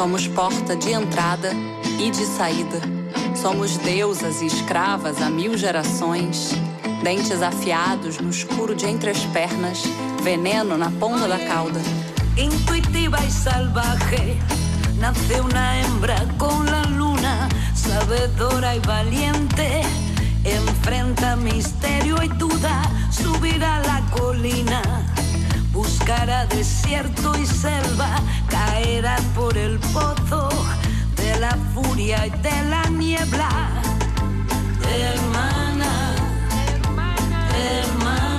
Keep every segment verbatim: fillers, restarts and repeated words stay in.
Somos porta de entrada e de saída. Somos deusas e escravas há mil gerações. Dentes afiados no escuro de entre as pernas. Veneno na ponta da cauda. Intuitiva y salvaje, nace una hembra con la luna, sabedora y valiente, enfrenta misterio y duda, subirá la colina, buscará desierto y selva, caerá por el pozo de la furia y de la niebla. Hermana, hermana.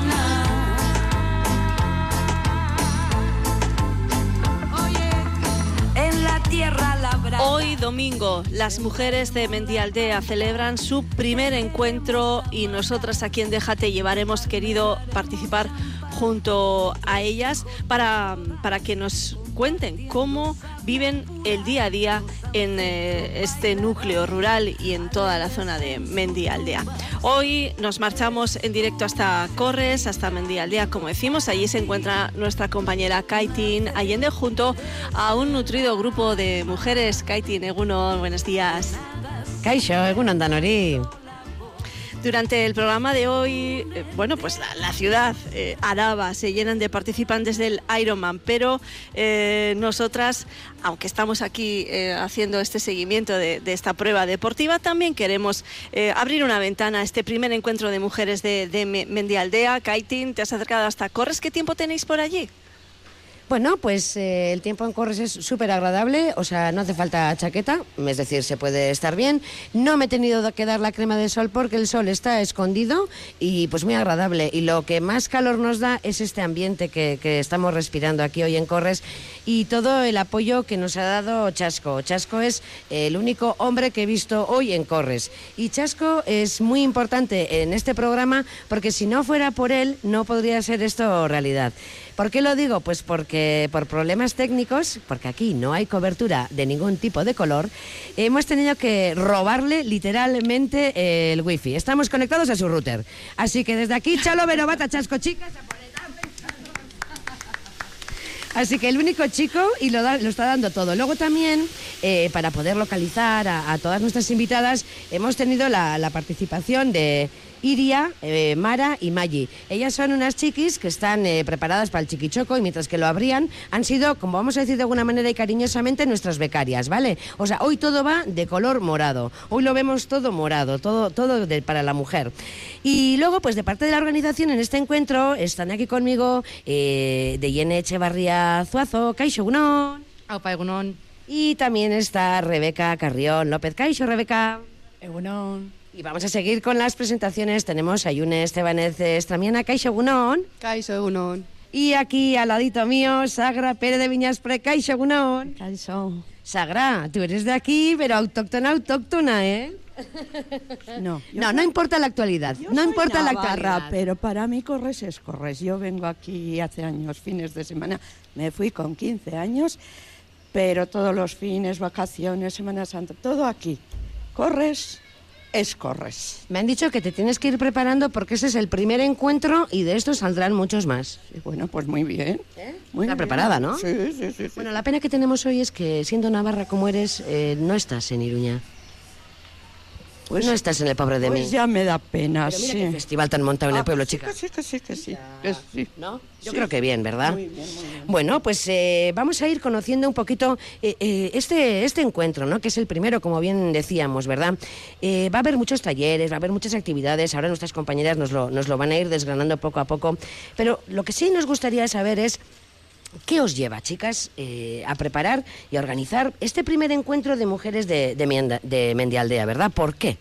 Hoy domingo las mujeres de Mendialdea celebran su primer encuentro y nosotras aquí en Déjate Llevar hemos querido participar junto a ellas para, para que nos cuenten cómo viven el día a día en eh, este núcleo rural y en toda la zona de Mendialdea. Hoy nos marchamos en directo hasta Corres, hasta Mendialdea, como decimos. Allí se encuentra nuestra compañera Kaitin Allende junto a un nutrido grupo de mujeres. Kaitin, egunon, buenos días. Kaixo, egunon danori. Durante el programa de hoy, eh, bueno, pues la, la ciudad, eh, Araba, se llenan de participantes del Ironman, pero eh, nosotras, aunque estamos aquí eh, haciendo este seguimiento de, de esta prueba deportiva, también queremos eh, abrir una ventana a este primer encuentro de mujeres de, de Mendialdea. Kaitin, te has acercado hasta Corres, ¿qué tiempo tenéis por allí? Bueno, pues eh, el tiempo en Corres es súper agradable, o sea, no hace falta chaqueta, es decir, se puede estar bien. No me he tenido que dar la crema de sol porque el sol está escondido y pues muy agradable. Y lo que más calor nos da es este ambiente que, que estamos respirando aquí hoy en Corres y todo el apoyo que nos ha dado Chasco. Chasco es el único hombre que he visto hoy en Corres. Y Chasco es muy importante en este programa porque si no fuera por él no podría ser esto realidad. ¿Por qué lo digo? Pues porque por problemas técnicos, porque aquí no hay cobertura de ningún tipo de color, hemos tenido que robarle literalmente el wifi. Estamos conectados a su router. Así que desde aquí, chalo, verobata, Chasco, chicas, a por el... Así que el único chico y lo, da, lo está dando todo. Luego también, eh, para poder localizar a, a todas nuestras invitadas, hemos tenido la, la participación de Iria, eh, Mara y Maggi. Ellas son unas chiquis que están eh, preparadas para el chiquichoco y mientras que lo abrían han sido, como vamos a decir de alguna manera y cariñosamente, nuestras becarias, ¿vale? O sea, hoy todo va de color morado. Hoy lo vemos todo morado, todo, todo de, para la mujer. Y luego, pues de parte de la organización en este encuentro están aquí conmigo eh, de Yene Echevarría Zuazo, Kaixo, egunon. Aupa, egunon. Y también está Rebeca Carrión López. Kaixo, Rebeca. Egunon. Y vamos a seguir con las presentaciones. Tenemos a Yune Estebanez Estramiana. Kaixo, egunon. Kaixo, egunon. Y aquí al ladito mío, Sagra Pérez de Viñaspre. Kaixo, egunon. Kaixo. Sagra, tú eres de aquí, pero autóctona, autóctona, ¿eh? No, no, no importa la actualidad. Yo no soy importa la Navarra, actualidad. pero para mí Corres es Corres. Yo vengo aquí hace años, fines de semana. Me fui con quince años, pero todos los fines, vacaciones, Semana Santa, todo aquí. Corres es Corres. Me han dicho que te tienes que ir preparando porque ese es el primer encuentro y de estos saldrán muchos más. Sí, bueno, pues muy bien. ¿Eh? Muy Está bien. preparada, ¿no? Sí, sí, sí, sí. Bueno, la pena que tenemos hoy es que, siendo navarra como eres, eh, no estás en Iruña. Pues no estás en el pobre de pues mí. ya me da pena, Pero mira sí. qué festival tan montado en el Ah, pueblo, sí, chica. que sí, que sí, que sí, que sí. ¿No? Yo Sí. creo que bien, ¿verdad? Muy bien, muy bien. Bueno, pues eh, vamos a ir conociendo un poquito eh, eh, este, este encuentro, ¿no? Que es el primero, como bien decíamos, ¿verdad? Eh, va a haber muchos talleres, va a haber muchas actividades, ahora nuestras compañeras nos lo, nos lo van a ir desgranando poco a poco, pero lo que sí nos gustaría saber es ¿qué os lleva, chicas, eh, a preparar y a organizar este primer encuentro de mujeres de, de, Mienda, de Mendialdea, ¿verdad? ¿Por qué?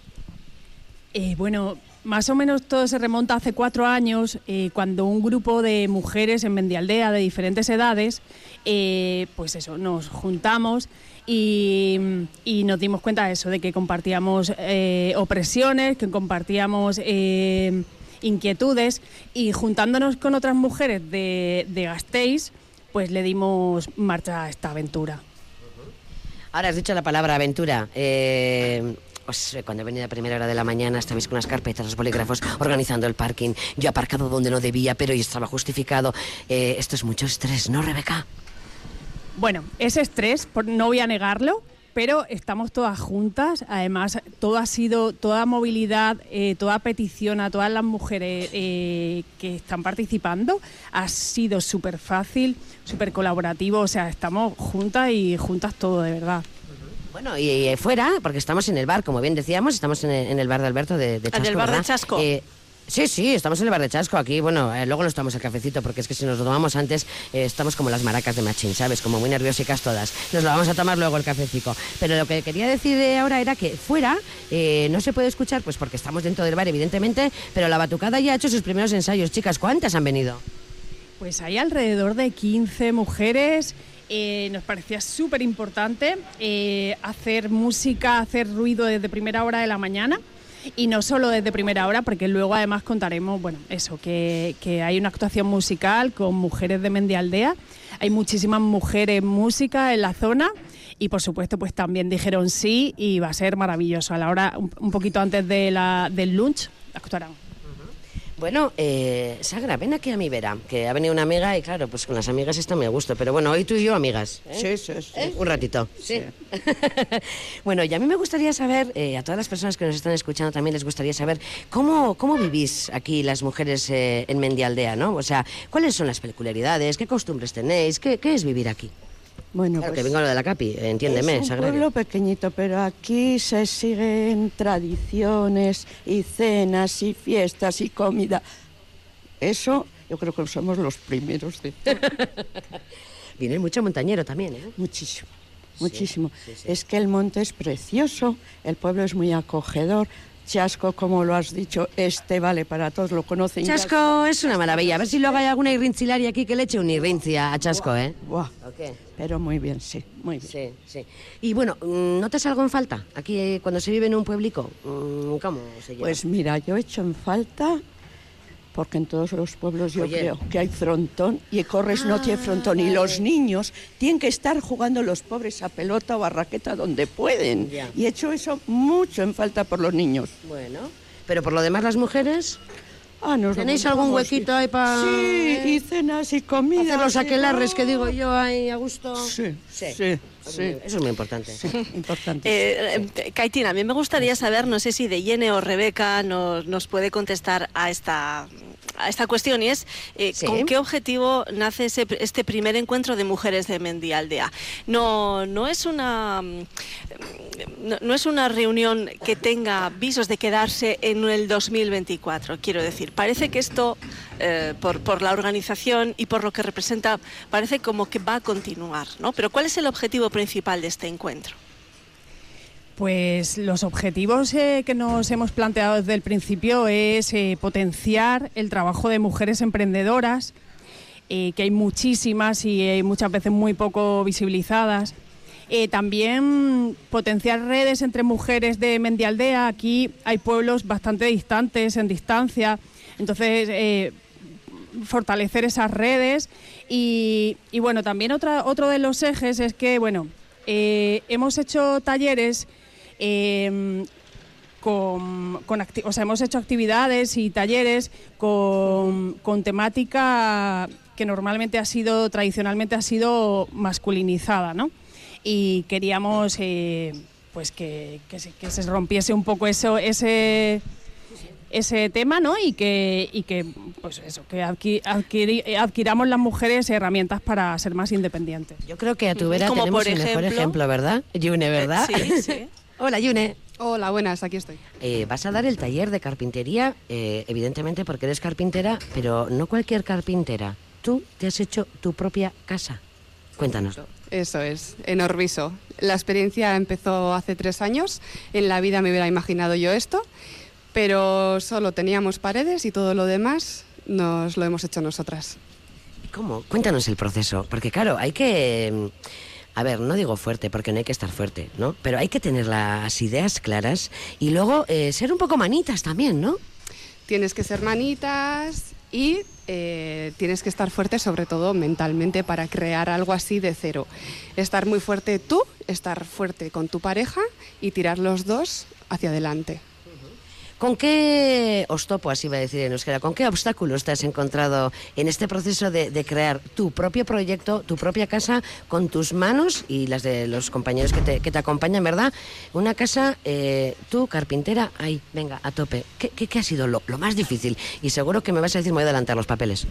Eh, bueno, más o menos todo se remonta hace cuatro años, eh, cuando un grupo de mujeres en Mendialdea de diferentes edades, eh, pues eso, nos juntamos y, y nos dimos cuenta de eso, de que compartíamos eh, opresiones, que compartíamos eh, inquietudes y juntándonos con otras mujeres de, de Gasteiz, pues le dimos marcha a esta aventura. Ahora has dicho la palabra aventura. Eh... Pues cuando he venido a primera hora de la mañana estabais con unas carpetas, los bolígrafos, organizando el parking. Yo he aparcado donde no debía, pero yo estaba justificado. Eh, esto es mucho estrés, ¿no, Rebeca? Bueno, es estrés, no voy a negarlo, pero estamos todas juntas. Además, todo ha sido, toda movilidad, eh, toda petición a todas las mujeres eh, que están participando ha sido súper fácil, súper colaborativo. O sea, estamos juntas y juntas todo, de verdad. Bueno, y, y fuera, porque estamos en el bar, como bien decíamos, estamos en el, en el bar de Alberto de, de Chasco, En el bar ¿verdad? de Chasco. Eh, Sí, sí, estamos en el bar de Chasco aquí, bueno, eh, luego nos tomamos el cafecito porque es que si nos lo tomamos antes eh, estamos como las maracas de Machín, ¿sabes? Como muy nerviosicas todas. Nos lo vamos a tomar luego el cafecito. Pero lo que quería decir eh, ahora era que fuera eh, no se puede escuchar, pues porque estamos dentro del bar evidentemente, pero la batucada ya ha hecho sus primeros ensayos. Chicas, ¿cuántas han venido? Pues hay alrededor de quince mujeres. Eh, nos parecía súper importante eh, hacer música, hacer ruido desde primera hora de la mañana. Y no solo desde primera hora, porque luego además contaremos, bueno, eso, que, que hay una actuación musical con mujeres de Mendialdea. Hay muchísimas mujeres música en la zona y por supuesto pues también dijeron sí y va a ser maravilloso. A la hora, un, un poquito antes de la, del lunch, actuarán. Bueno, eh, Sagra, ven aquí a mi vera, que ha venido una amiga y claro, pues con las amigas está muy a gusto, pero bueno, hoy tú y yo amigas. ¿eh? Sí, sí, sí. ¿Eh? Un ratito. Sí. Bueno, y a mí me gustaría saber, eh, a todas las personas que nos están escuchando también les gustaría saber cómo, cómo vivís aquí las mujeres eh, en Mendialdea, ¿no? O sea, ¿cuáles son las peculiaridades? ¿Qué costumbres tenéis? ¿Qué, qué es vivir aquí? Bueno, Claro, pues, que vengo a lo de la Capi, entiéndeme, es un Sagrario. pueblo pequeñito, pero aquí se siguen tradiciones y cenas y fiestas y comida. Eso yo creo que somos los primeros de todo. Viene mucho montañero también, ¿eh? Muchísimo, Sí, muchísimo. sí, sí. Es que el monte es precioso, el pueblo es muy acogedor. Chasco, como lo has dicho, este vale para todos, lo conocen. ya. Chasco es una maravilla. A ver si luego hay alguna irrincilaria aquí que le eche un irrinci a a Chasco, ¿eh? Buah, Ok. pero muy bien, sí, muy bien. Sí, sí. Y bueno, ¿notas algo en falta? Aquí, eh, cuando se vive en un pueblico, mm, ¿cómo se lleva? Pues mira, yo he hecho en falta, porque en todos los pueblos yo Oye. creo que hay frontón y Corres no tiene frontón. Y los niños tienen que estar jugando los pobres a pelota o a raqueta donde pueden. Ya. Y he hecho eso mucho en falta por los niños. Bueno, pero por lo demás las mujeres, Ah, nos lo ¿tenéis algún montamos, huequito sí. ahí para Sí, y cenas y comida. hacer los aquelarres que digo yo ahí a gusto? Sí, Sí. sí, sí. Eso es muy importante. Importante. Eh, eh, Caitina, a mí me gustaría saber, no sé si Deyene o Rebeca nos, nos puede contestar a esta, a esta cuestión, y es eh, Sí. ¿con qué objetivo nace ese, este primer encuentro de mujeres de Mendialdea? No, no es una no, no es una reunión que tenga visos de quedarse en el dos mil veinticuatro, quiero decir. Parece que esto, eh, por, por la organización y por lo que representa, parece como que va a continuar, ¿no? Pero ¿cuál es el objetivo principal de este encuentro? Pues los objetivos eh, que nos hemos planteado desde el principio es eh, potenciar el trabajo de mujeres emprendedoras, eh, que hay muchísimas y eh, muchas veces muy poco visibilizadas. Eh, también potenciar redes entre mujeres de Mendialdea. Aquí hay pueblos bastante distantes, en distancia, entonces eh, fortalecer esas redes. Y, y bueno, también otra, otro de los ejes es que, bueno, eh, hemos hecho talleres eh, con, con acti- o sea, hemos hecho actividades y talleres con, con temática que normalmente ha sido, tradicionalmente ha sido masculinizada, ¿no? Y queríamos eh, pues que, que, se, que se rompiese un poco eso, ese ese tema, ¿no? Y que y que pues eso, que adqui, adquiri, adquiramos las mujeres herramientas para ser más independientes. Yo creo que a tu vera Como tenemos por el mejor ejemplo- ejemplo, ¿verdad? Yune, ¿verdad? Eh, sí, sí. Hola, Yune. Hola, buenas, aquí estoy. Eh, vas a dar el taller de carpintería, eh, evidentemente porque eres carpintera, pero no cualquier carpintera. Tú te has hecho tu propia casa. Cuéntanos. Eso es, en Orbiso. La experiencia empezó hace tres años. En la vida me hubiera imaginado yo esto, pero solo teníamos paredes y todo lo demás nos lo hemos hecho nosotras. ¿Cómo? Cuéntanos el proceso, porque claro, hay que... A ver, no digo fuerte, porque no hay que estar fuerte, ¿no? Pero hay que tener las ideas claras y luego eh, ser un poco manitas también, ¿no? Tienes que ser manitas y eh, tienes que estar fuerte, sobre todo mentalmente, para crear algo así de cero. Estar muy fuerte tú, estar fuerte con tu pareja y tirar los dos hacia adelante. ¿Con qué ostopo, así va a decir en euskera, con qué obstáculos te has encontrado en este proceso de, de crear tu propio proyecto, tu propia casa, con tus manos y las de los compañeros que te, que te acompañan, ¿verdad? Una casa, eh, tú, carpintera, ahí, venga, a tope. ¿Qué, qué, qué ha sido lo, lo más difícil? Y seguro que me vas a decir, me voy a adelantar los papeles.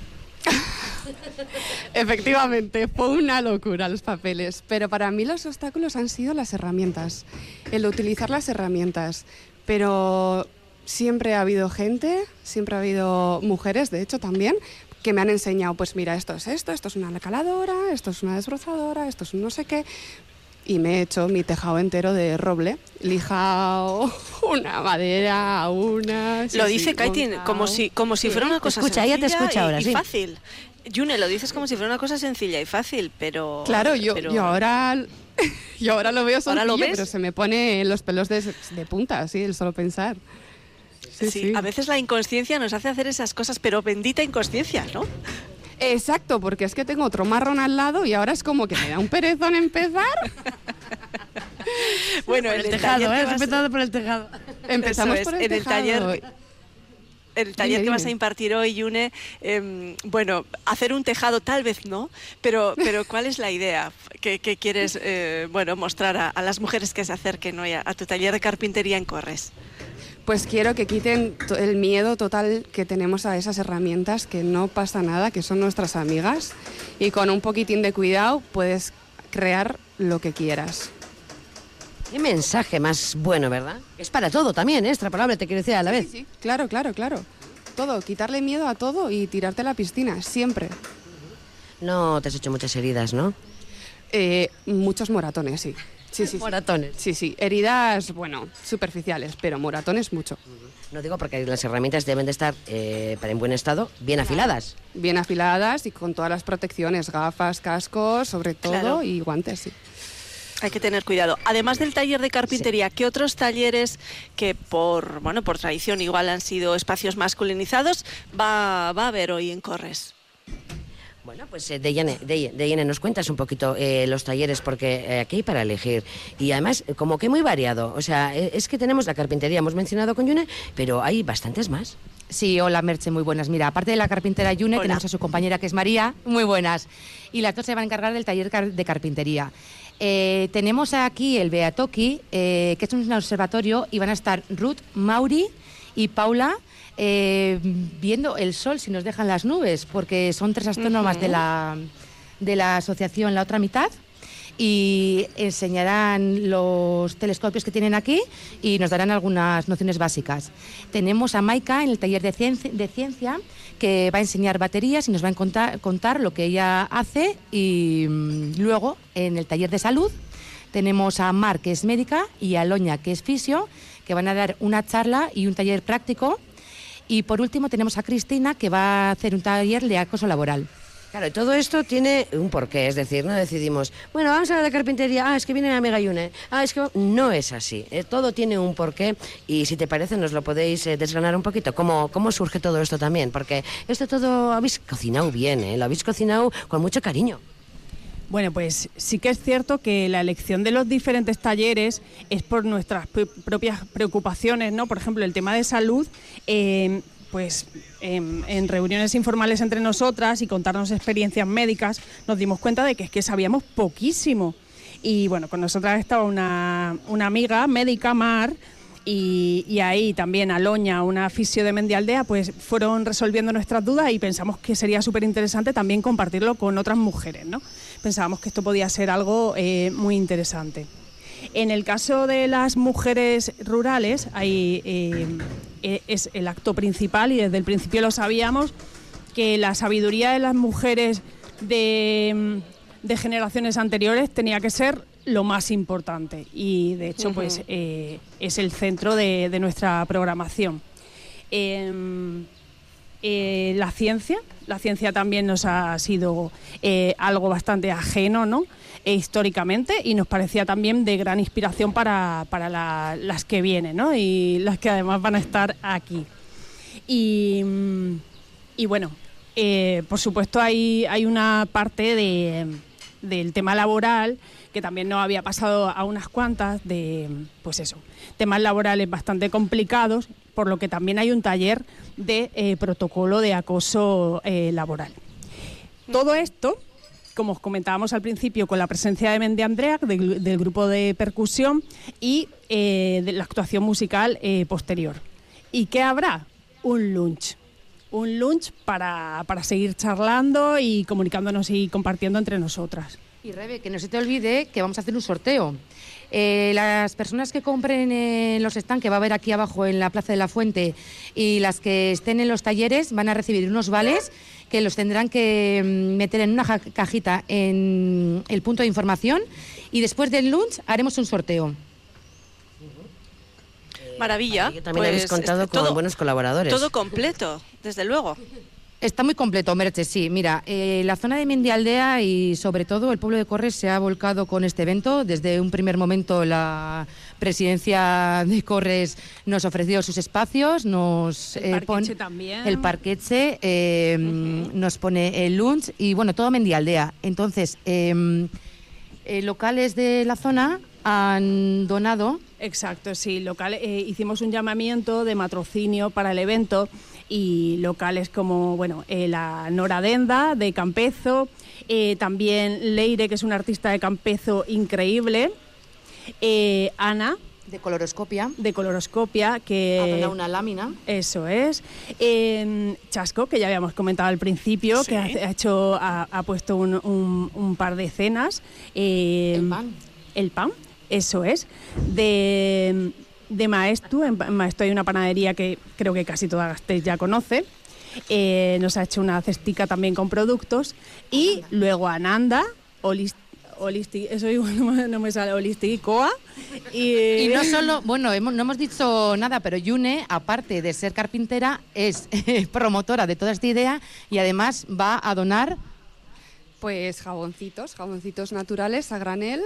Efectivamente, fue una locura los papeles, pero para mí los obstáculos han sido las herramientas, el utilizar las herramientas, pero siempre ha habido gente, siempre ha habido mujeres, de hecho también, que me han enseñado, pues mira, esto es esto, esto es una caladora, esto es una desbrozadora, esto es un no sé qué, y me he hecho mi tejado entero de roble, lijado, una madera, una... Lo dice Katy como si, como si fuera una cosa escucha, sencilla ella te escucha y, ahora, y sí. fácil. Yune, lo dices como si fuera una cosa sencilla y fácil, pero... Claro, yo, pero... yo ahora... Yo ahora lo veo sencillo, ¿Ahora lo ves? pero se me pone los pelos de, de punta, así, el solo pensar. Sí, sí, sí, a veces la inconsciencia nos hace hacer esas cosas, pero bendita inconsciencia, ¿no? Exacto, porque es que tengo otro marrón al lado y ahora es como que me da un perezón empezar. Bueno, el, el tejado, ¿eh? vas... Has empezado por el tejado. Empezamos es, por el en tejado. El taller, el taller dime, que dime. vas a impartir hoy, Yune, eh, bueno, hacer un tejado tal vez no, pero, pero ¿cuál es la idea que, que quieres eh, bueno, mostrar a, a las mujeres que se acerquen hoy a, a tu taller de carpintería en Corres? Pues quiero que quiten to- el miedo total que tenemos a esas herramientas, que no pasa nada, que son nuestras amigas, y con un poquitín de cuidado puedes crear lo que quieras. Qué mensaje más bueno, ¿verdad? Es para todo también, ¿eh? Extrapolable, te quiero decir a la vez. Sí, sí, claro, claro, claro. Todo, quitarle miedo a todo y tirarte a la piscina, siempre. No te has hecho muchas heridas, ¿no? Eh, muchos moratones, sí. Sí, sí, sí. Moratones. Sí, sí. Heridas, bueno, superficiales, pero moratones mucho. No digo porque las herramientas deben de estar eh, para en buen estado, bien afiladas. Bien afiladas y con todas las protecciones, gafas, cascos, sobre todo, Claro. y guantes, sí. Hay que tener cuidado. Además del taller de carpintería, ¿qué otros talleres que por bueno por tradición igual han sido espacios masculinizados va, va a haber hoy en Corres? Bueno, pues eh, Deyane, Dey- Deyane, nos cuentas un poquito eh, los talleres, porque eh, aquí hay para elegir. Y además, eh, como que muy variado. O sea, eh, es que tenemos la carpintería, hemos mencionado con Yune, pero hay bastantes más. Sí, hola Merche, muy buenas. Mira, aparte de la carpintera Yune, Hola. tenemos a su compañera que es María, muy buenas. Y las dos se van a encargar del taller car- de carpintería. Eh, tenemos aquí el Beatoki, eh, que es un observatorio, y van a estar Ruth, Mauri y Paula eh, viendo el sol, si nos dejan las nubes, porque son tres astrónomas Ujú. de, la, de la asociación La Otra Mitad, y enseñarán los telescopios que tienen aquí y nos darán algunas nociones básicas. Tenemos a Maika en el taller de ciencia, de ciencia que va a enseñar baterías y nos va a contar, contar lo que ella hace, y mm, luego en el taller de salud tenemos a Mar, que es médica, y a Loña, que es fisio, que van a dar una charla y un taller práctico. Y por último tenemos a Cristina, que va a hacer un taller de acoso laboral. Claro, y todo esto tiene un porqué, es decir, no decidimos, bueno, vamos a hablar de carpintería, ah, es que viene mi amiga Yune, ah, es que... No es así, eh, todo tiene un porqué, y si te parece nos lo podéis eh, desgranar un poquito, ¿Cómo, cómo surge todo esto también, porque esto todo habéis cocinado bien, ¿eh? Lo habéis cocinado con mucho cariño. Bueno, pues sí que es cierto que la elección de los diferentes talleres es por nuestras p- propias preocupaciones, ¿no? Por ejemplo, el tema de salud, eh, pues en, en reuniones informales entre nosotras y contarnos experiencias médicas, nos dimos cuenta de que es que sabíamos poquísimo. Y bueno, con nosotras estaba una, una amiga médica, Mar, y, y ahí también Aloña, una fisio de Mendialdea, pues fueron resolviendo nuestras dudas y pensamos que sería súper interesante también compartirlo con otras mujeres, ¿no? Pensábamos que esto podía ser algo eh, muy interesante. En el caso de las mujeres rurales, hay, eh, es el acto principal, y desde el principio lo sabíamos, que la sabiduría de las mujeres de, de generaciones anteriores tenía que ser lo más importante, y de hecho, uh-huh. pues eh, es el centro de, de nuestra programación. Eh, eh, la ciencia, la ciencia también nos ha sido eh, algo bastante ajeno, ¿no? E históricamente, y nos parecía también de gran inspiración para, para la, las que vienen, ¿no? Y las que además van a estar aquí. Y, y bueno, eh, por supuesto hay, hay una parte de, del tema laboral, que también nos había pasado a unas cuantas, de, pues eso, temas laborales bastante complicados, por lo que también hay un taller de eh, protocolo de acoso eh, laboral. Todo esto, como os comentábamos al principio, con la presencia de Mende Andrea, del, del grupo de percusión, y eh, de la actuación musical eh, posterior. ¿Y qué habrá? Un lunch. Un lunch para, para seguir charlando y comunicándonos y compartiendo entre nosotras. Y Rebe, que no se te olvide que vamos a hacer un sorteo. Eh, las personas que compren en los stands que va a haber aquí abajo en la Plaza de la Fuente y las que estén en los talleres van a recibir unos vales que los tendrán que meter en una cajita en el punto de información, y después del lunch haremos un sorteo. Maravilla. Yo también pues, habéis contado este, con todo, buenos colaboradores. Todo completo, desde luego. Está muy completo, Merche, sí. Mira, eh, la zona de Mendialdea y sobre todo el pueblo de Corres se ha volcado con este evento. Desde un primer momento la presidencia de Corres nos ofreció sus espacios, nos el eh, parqueche pone también. el parqueche, eh, uh-huh. nos pone el lunch y bueno, todo Mendialdea. Entonces, eh, eh, locales de la zona han donado. Exacto, sí, local, eh, hicimos un llamamiento de patrocinio para el evento y locales como, bueno, eh, la Nora Denda de Campezo, eh, también Leire, que es una artista de Campezo increíble, eh, Ana, de Coloroscopia, de Coloroscopia, que ha donado una lámina. Eso es. Eh, Chasco, que ya habíamos comentado al principio, sí. que ha, ha hecho, ha, ha puesto un, un, un par de cenas. Eh, el pan. El pan, eso es. De, de Maestu, en Maestu hay una panadería que creo que casi toda Gasteiz ya conoce. Eh, nos ha hecho una cestica también con productos. Y Ananda. Luego Ananda, Olist Holistic, eso igual no me sale, Holistic Coa. Y, y no solo, bueno, hemos, no hemos dicho nada, pero Yune, aparte de ser carpintera, es eh, promotora de toda esta idea y además va a donar... Pues jaboncitos, jaboncitos naturales a granel,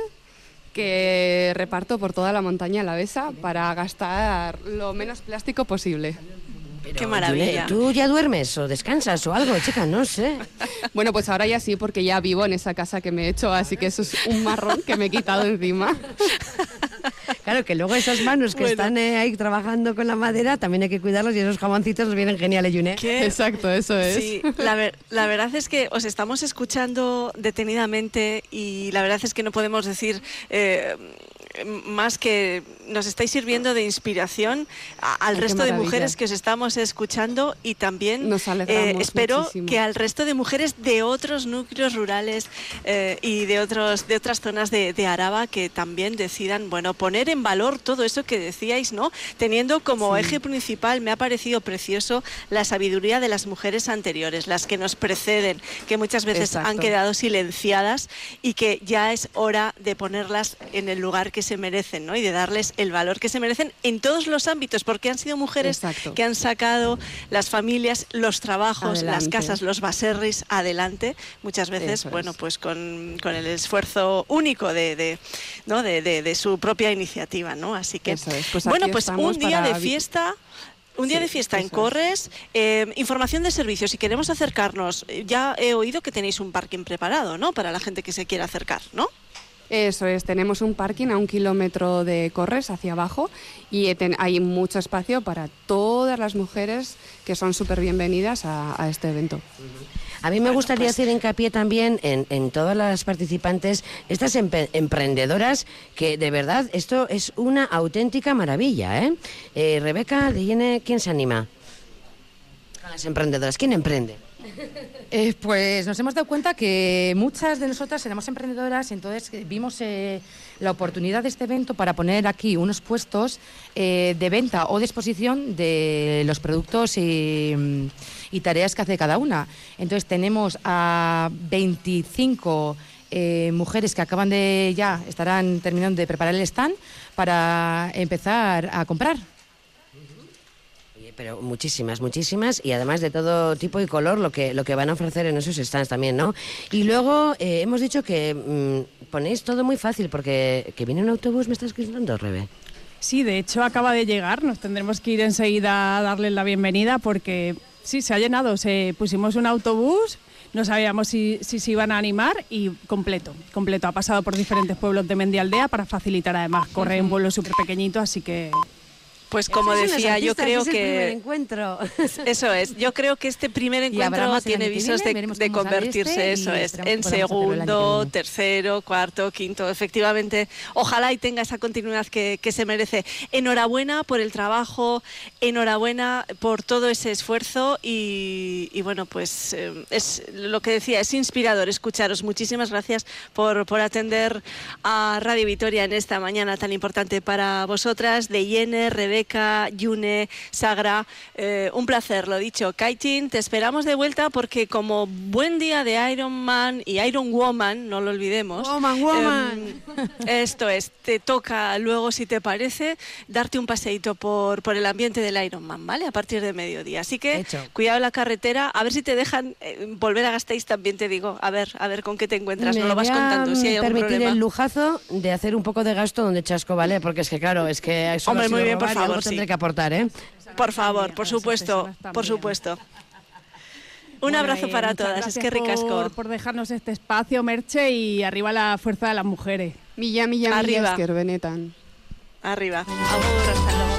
que reparto por toda la montaña alavesa para gastar lo menos plástico posible. Pero, qué maravilla. ¿Tú ya duermes o descansas o algo, chica? No sé. Bueno, pues ahora ya sí, porque ya vivo en esa casa que me he hecho, así que eso es un marrón que me he quitado encima. Claro, que luego esas manos que bueno. están eh, ahí trabajando con la madera, también hay que cuidarlos y esos jaboncitos nos vienen geniales, Yune. ¿Qué? Exacto, eso es. Sí, la, ver la verdad es que os estamos escuchando detenidamente y la verdad es que no podemos decir... Eh, más que nos estáis sirviendo de inspiración a, al Ay, resto de mujeres que os estamos escuchando y también nos alegramos eh, espero muchísimo. Que al resto de mujeres de otros núcleos rurales eh, y de otros de otras zonas de, de Araba que también decidan, bueno, poner en valor todo eso que decíais, ¿no? Teniendo como sí. eje principal, me ha parecido precioso la sabiduría de las mujeres anteriores, las que nos preceden, que muchas veces Exacto. han quedado silenciadas y que ya es hora de ponerlas en el lugar que se merecen, ¿no? Y de darles el valor que se merecen en todos los ámbitos, porque han sido mujeres Exacto. que han sacado las familias, los trabajos, adelante. Las casas, los baserris adelante, muchas veces, Eso bueno, es. pues con, con el esfuerzo único de, de, ¿no? de, de, de su propia iniciativa, ¿no? Así que, pues bueno, pues un día de fiesta... Un día sí, de fiesta en Corres, eh, información de servicios. Si queremos acercarnos, ya he oído que tenéis un parking preparado, ¿no? Para la gente que se quiera acercar, ¿no? Eso es, tenemos un parking a un kilómetro de Corres hacia abajo y hay mucho espacio para todas las mujeres que son súper bienvenidas a, a este evento. A mí me bueno, gustaría pues... hacer hincapié también en, en todas las participantes, estas empre emprendedoras, que de verdad esto es una auténtica maravilla, ¿eh? eh Rebeca, Dillene, ¿quién se anima? A las emprendedoras, ¿quién emprende? Eh, pues nos hemos dado cuenta que muchas de nosotras éramos emprendedoras, entonces vimos eh, la oportunidad de este evento para poner aquí unos puestos eh, de venta o de exposición de los productos y, y tareas que hace cada una. Entonces tenemos a veinticinco eh, mujeres que acaban de ya, estarán terminando de preparar el stand para empezar a comprar. Pero muchísimas, muchísimas, y además de todo tipo y color lo que, lo que van a ofrecer en esos stands también, ¿no? Y luego eh, hemos dicho que mmm, ponéis todo muy fácil, porque que viene un autobús, ¿me estás contando, Rebe? Sí, de hecho acaba de llegar, nos tendremos que ir enseguida a darles la bienvenida porque sí, se ha llenado, se pusimos un autobús, no sabíamos si, si se iban a animar y completo, completo. Ha pasado por diferentes pueblos de Mendialdea para facilitar, además, corre en un pueblo súper pequeñito, así que... Pues como decía, yo creo que... Es el primer que... encuentro. Eso es, yo creo que este primer encuentro tiene visos de, de convertirse, eso es, en segundo, tercero, cuarto, quinto, efectivamente. Ojalá y tenga esa continuidad que, que se merece. Enhorabuena por el trabajo, enhorabuena por todo ese esfuerzo y, y bueno, pues eh, es lo que decía, es inspirador escucharos. Muchísimas gracias por, por atender a Radio Vitoria en esta mañana tan importante para vosotras, de Yene, Rebeca, Yune, Sagra, eh, un placer, lo dicho. Kaitin, te esperamos de vuelta porque como buen día de Iron Man y Iron Woman, no lo olvidemos. Woman, woman. Eh, esto es, te toca luego, si te parece, darte un paseíto por, por el ambiente del Iron Man, ¿vale? A partir de mediodía. Así que Hecho. Cuidado la carretera, a ver si te dejan eh, volver a Gasteiz, también te digo. A ver, a ver con qué te encuentras, Me no lo vas voy a contando, si hay algún permitir problema. el lujazo de hacer un poco de gasto donde chasco, ¿vale? Porque es que claro, es que eso Hombre, ha sido muy bien, por robar y favor, algo sí. tendré que aportar, ¿eh? Por favor, por Esas supuesto, personas por también. supuesto. Un Bueno, abrazo eh, para muchas todas, es gracias que ricasco. Por, por dejarnos este espacio, Merche, y arriba la fuerza de las mujeres. Milla, milla, Arriba. milla, esker benetan. Arriba. Agur, hasta luego.